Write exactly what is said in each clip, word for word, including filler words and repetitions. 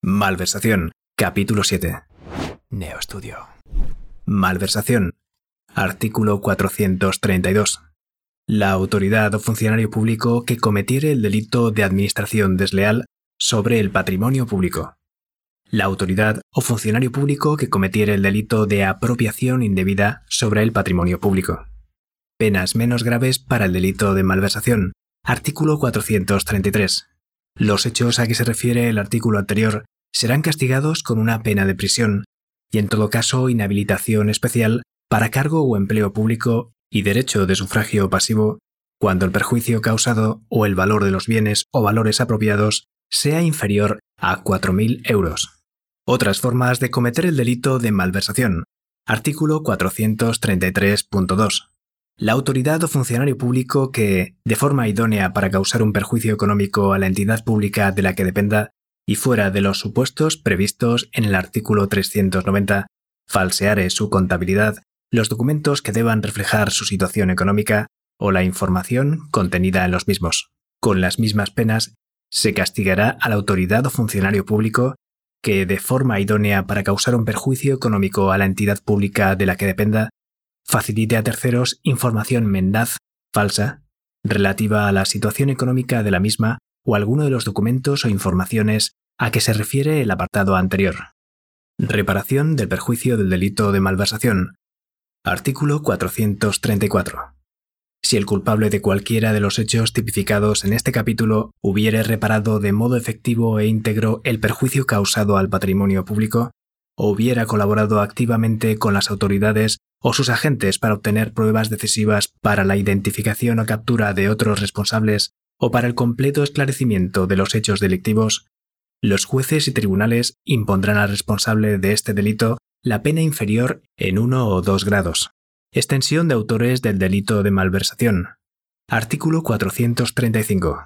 Malversación, capítulo siete. Neoestudio. Malversación. Artículo cuatrocientos treinta y dos. La autoridad o funcionario público que cometiere el delito de administración desleal sobre el patrimonio público. La autoridad o funcionario público que cometiere el delito de apropiación indebida sobre el patrimonio público. Penas menos graves para el delito de malversación. Artículo cuatrocientos treinta y tres. Los hechos a que se refiere el artículo anterior serán castigados con una pena de prisión y, en todo caso, inhabilitación especial para cargo o empleo público y derecho de sufragio pasivo cuando el perjuicio causado o el valor de los bienes o valores apropiados sea inferior a cuatro mil euros. Otras formas de cometer el delito de malversación. Artículo cuatrocientos treinta y tres punto dos. La autoridad o funcionario público que, de forma idónea para causar un perjuicio económico a la entidad pública de la que dependa y fuera de los supuestos previstos en el artículo trescientos noventa, falseare su contabilidad, los documentos que deban reflejar su situación económica o la información contenida en los mismos. Con las mismas penas, se castigará a la autoridad o funcionario público que, de forma idónea para causar un perjuicio económico a la entidad pública de la que dependa, facilite a terceros información mendaz, falsa, relativa a la situación económica de la misma o alguno de los documentos o informaciones a que se refiere el apartado anterior. Reparación del perjuicio del delito de malversación. Artículo cuatrocientos treinta y cuatro. Si el culpable de cualquiera de los hechos tipificados en este capítulo hubiere reparado de modo efectivo e íntegro el perjuicio causado al patrimonio público, o hubiera colaborado activamente con las autoridades o sus agentes para obtener pruebas decisivas para la identificación o captura de otros responsables o para el completo esclarecimiento de los hechos delictivos, los jueces y tribunales impondrán al responsable de este delito la pena inferior en uno o dos grados. Extensión de autores del delito de malversación. Artículo cuatrocientos treinta y cinco.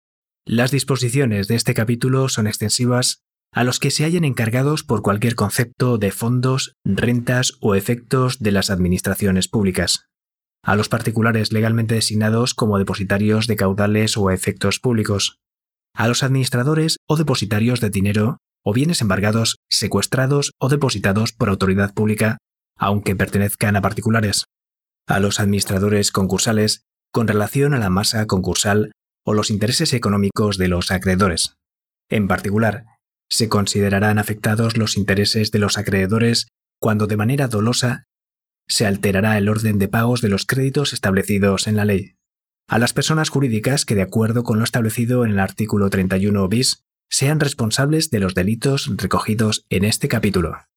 Las disposiciones de este capítulo son extensivas a los que se hallen encargados por cualquier concepto de fondos, rentas o efectos de las administraciones públicas, a los particulares legalmente designados como depositarios de caudales o efectos públicos, a los administradores o depositarios de dinero o bienes embargados, secuestrados o depositados por autoridad pública, aunque pertenezcan a particulares, a los administradores concursales con relación a la masa concursal o los intereses económicos de los acreedores. En particular, se considerarán afectados los intereses de los acreedores cuando de manera dolosa se alterará el orden de pagos de los créditos establecidos en la ley. A las personas jurídicas que, de acuerdo con lo establecido en el artículo treinta y uno bis, sean responsables de los delitos recogidos en este capítulo.